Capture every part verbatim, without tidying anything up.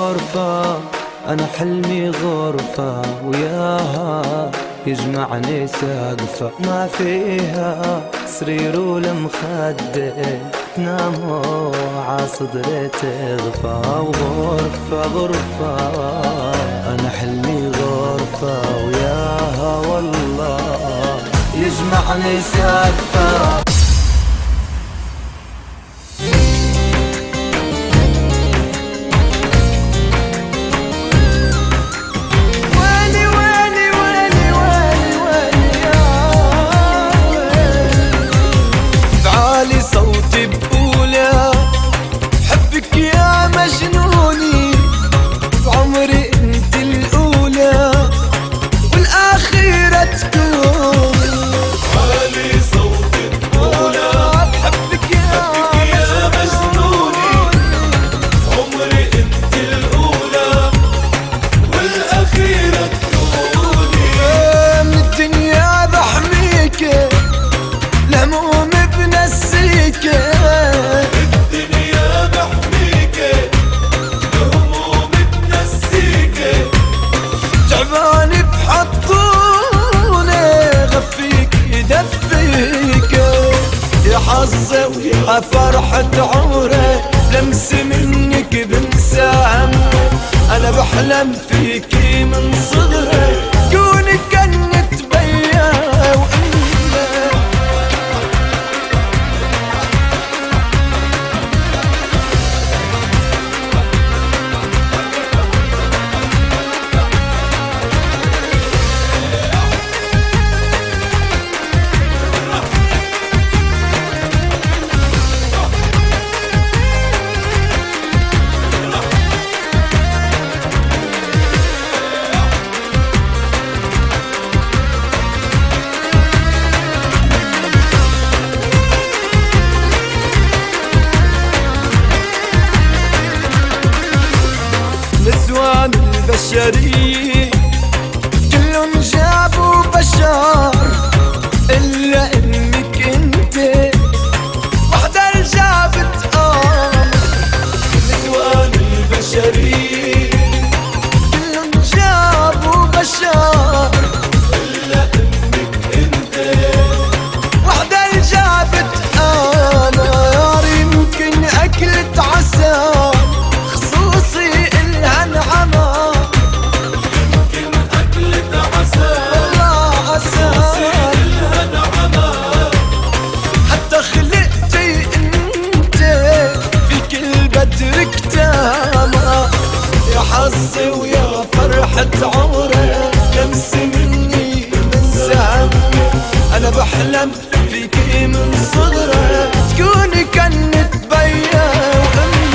وغرفة، أنا حلمي غرفة وياها يجمعني سقفة، ما فيها سرير ولا مخدة، تنام عصدري تغفى. وغرفة غرفة أنا حلمي غرفة وياها والله يجمعني سقفة. يا فرحة عمري لمس منك بنسى همي، أنا بحلم فيكي من صغري تكوني كنت بيا وأمي. نسوان البشرية كلهم جابوا بشر إلا إنك انت وحدة اللي جابت قمر. نسوان البشرية كلهم جابوا بشر إلا إنك انت وحدة اللي جابت قمر. يمكن أكلت عسل حظي ويا فرحة عمري لمس مني من زهمي، أنا بحلم فيكي من صغري تكوني كنت بيا وأمي.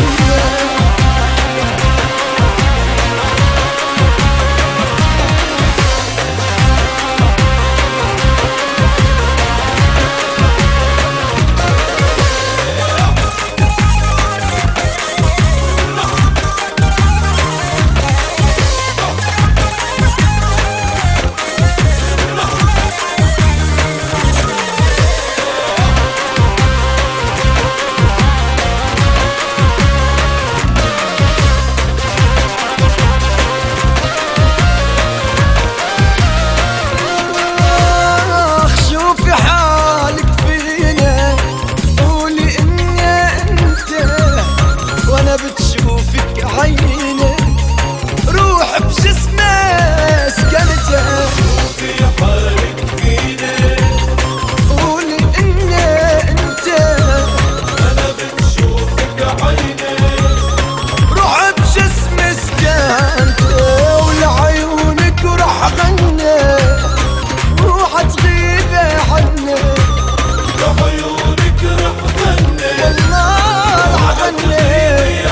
بتشوفك عيني روح بجسمي سكنته، شوفي حالك فيني قولي اني انت، انا بتشوفك عيني روح بجسمي سكنته، ولعيونك راح غني روح تغيبي عني، لعيونك راح غني والله راح غني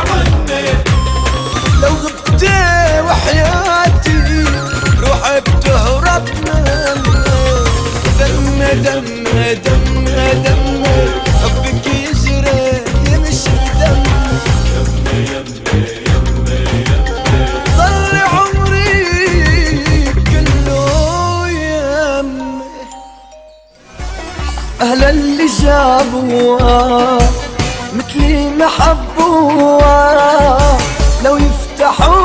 لو غبتي وحياتي روحي بتهرب مني. دم دم دم دم حبك يجري يمشي دم يمي يمي يمي يمي ضل عمري كله يمي. أهلا اللي جابوها مثلي محبوها لو يفتحوا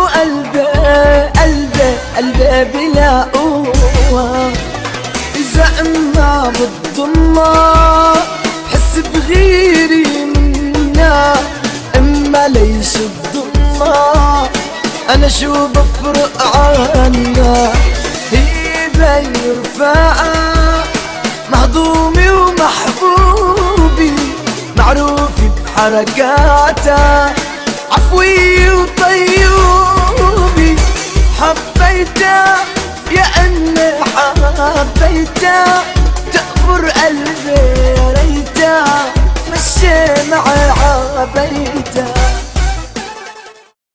علي يشد الله، انا شو بفرق عنه. هيبة يرفعها مهضومي ومحبوبي، معروفي بحركاتها عفوي وطيوبي. حبيتها يا اني حبيتها، تقبر قلبي يا ريتها مشي معي عبيتها.